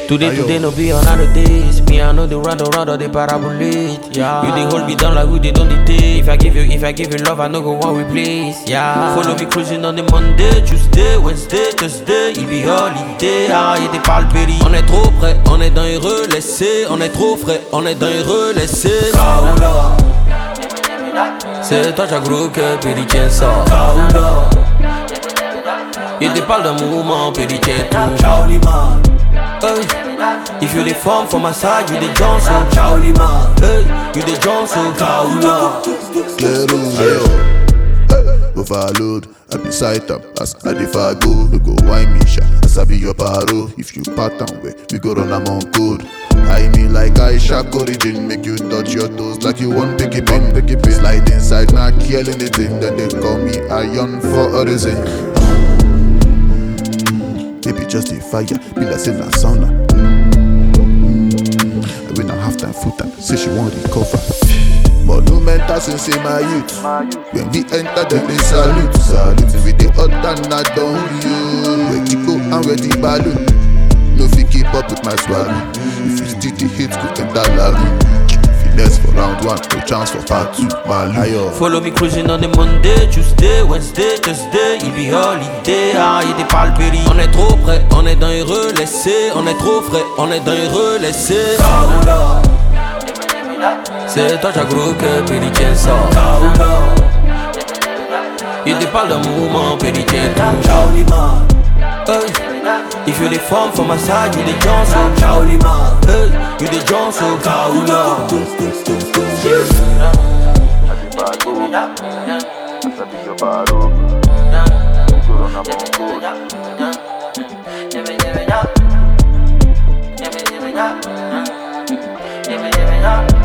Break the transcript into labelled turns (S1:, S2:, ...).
S1: Today no be another days. Me I know the round they parabolate. Yeah. You they hold me down like who they don't take. If I give you love, I no go one replace. Yeah. Follow me cruising on the Monday, Tuesday, Wednesday, Thursday. Il be holiday. Ah, il était pas le péri. On est trop près, on est dans les relais. On est trop frais, on est dans les relais. C'est toi j'ai gros que péri tient ça. Il te parle d'un mouvement, péri tient tout. If you the form for my side, you the Johnson. You the Johnson.
S2: Overload, I be sight up as I defy go. You go wine me sha, as I be your paro. If you pattern way, we go run am on code. I mean like Aisha Corridin, make you touch your toes like you want picky pin. Slide inside, not killing the thing. Then they call me Iron for a reason. Baby just a fire, be like saying a sauna. When I have time, full time, say she want recover. Monumental since in my youth. When we enter then they salute. With the hot and I don't you. Where you go and where the balloon. No fit keep up with my swagger. If you still the hits, go enter lagoon. Finesse for round one, no chance for part two.
S1: Follow me cruising on the Monday, Tuesday, Wednesday, Thursday. Il be holiday, ah, il est pas le péri. On est trop près, on est dans les relais. On est trop frais, on est dans les relais. C'est toi j'ai gros que péri tient ça. Il te parle d'un mouvement, péri tient tout. If you the form for my side, you the Johnson. You the Johnson.
S3: Yeah.